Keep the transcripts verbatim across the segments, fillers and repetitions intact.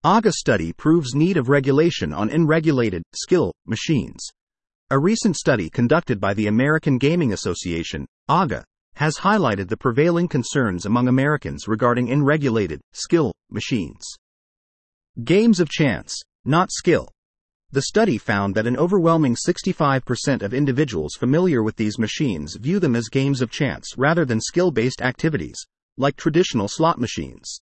AGA study proves need of regulation on unregulated, skill, machines. A recent study conducted by the American Gaming Association, AGA, has highlighted the prevailing concerns among Americans regarding unregulated, skill, machines. Games of chance, not skill. The study found that an overwhelming sixty-five percent of individuals familiar with these machines view them as games of chance rather than skill-based activities, like traditional slot machines.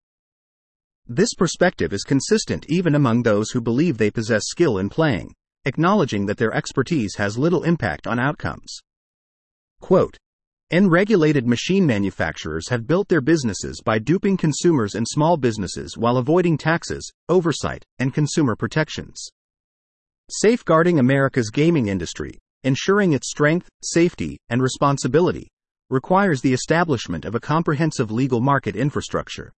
This perspective is consistent even among those who believe they possess skill in playing, acknowledging that their expertise has little impact on outcomes. Quote, "Unregulated machine manufacturers have built their businesses by duping consumers and small businesses while avoiding taxes, oversight, and consumer protections. Safeguarding America's gaming industry, ensuring its strength, safety, and responsibility, requires the establishment of a comprehensive legal market infrastructure.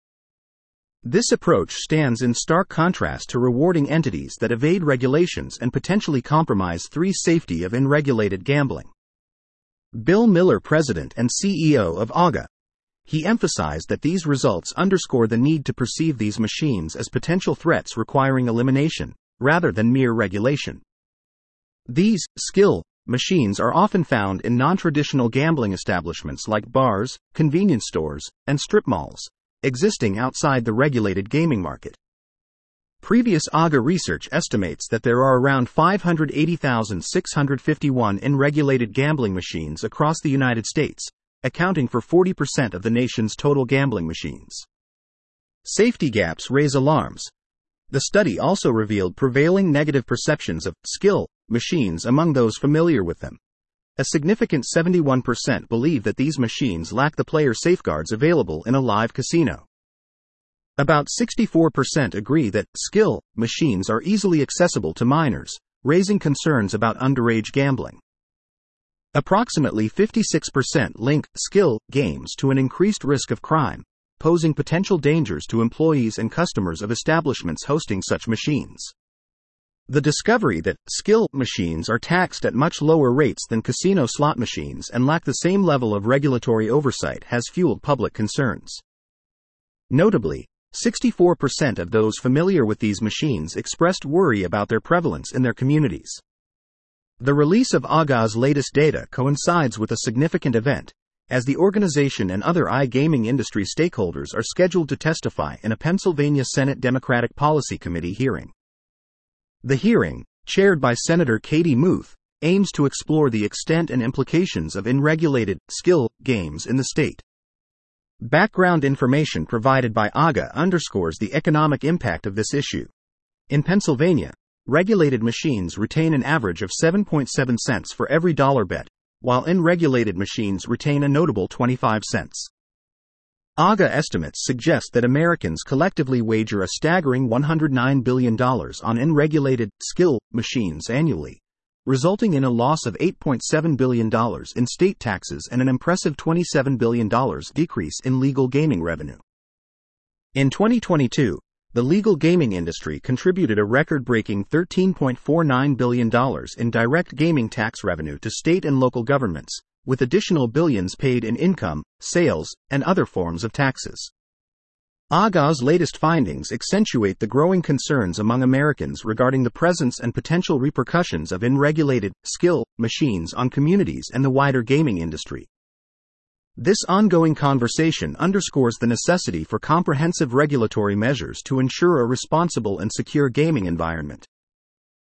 This approach stands in stark contrast to rewarding entities that evade regulations and potentially compromise the safety of unregulated gambling." Bill Miller, president and C E O of AGA. He emphasized that these results underscore the need to perceive these machines as potential threats requiring elimination, rather than mere regulation. These skill machines are often found in non-traditional gambling establishments like bars, convenience stores, and strip malls, existing outside the regulated gaming market. Previous AGA research estimates that there are around five hundred eighty thousand six hundred fifty-one unregulated gambling machines across the United States, accounting for forty percent of the nation's total gambling machines. Safety gaps raise alarms. The study also revealed prevailing negative perceptions of skill machines among those familiar with them. A significant seventy-one percent believe that these machines lack the player safeguards available in a live casino. About sixty-four percent agree that skill machines are easily accessible to minors, raising concerns about underage gambling. Approximately fifty-six percent link skill games to an increased risk of crime, posing potential dangers to employees and customers of establishments hosting such machines. The discovery that skill machines are taxed at much lower rates than casino slot machines and lack the same level of regulatory oversight has fueled public concerns. Notably, sixty-four percent of those familiar with these machines expressed worry about their prevalence in their communities. The release of AGA's latest data coincides with a significant event, as the organization and other iGaming industry stakeholders are scheduled to testify in a Pennsylvania Senate Democratic Policy Committee hearing. The hearing, chaired by Senator Katie Muth, aims to explore the extent and implications of unregulated skill games in the state. Background information provided by AGA underscores the economic impact of this issue. In Pennsylvania, regulated machines retain an average of seven point seven cents for every dollar bet, while unregulated machines retain a notable twenty-five cents. AGA estimates suggest that Americans collectively wager a staggering one hundred nine billion dollars on unregulated skill machines annually, resulting in a loss of eight point seven billion dollars in state taxes and an impressive twenty-seven billion dollars decrease in legal gaming revenue. In twenty twenty-two, the legal gaming industry contributed a record-breaking thirteen point four nine billion dollars in direct gaming tax revenue to state and local governments, with additional billions paid in income, sales, and other forms of taxes. AGA's latest findings accentuate the growing concerns among Americans regarding the presence and potential repercussions of unregulated skill machines on communities and the wider gaming industry. This ongoing conversation underscores the necessity for comprehensive regulatory measures to ensure a responsible and secure gaming environment.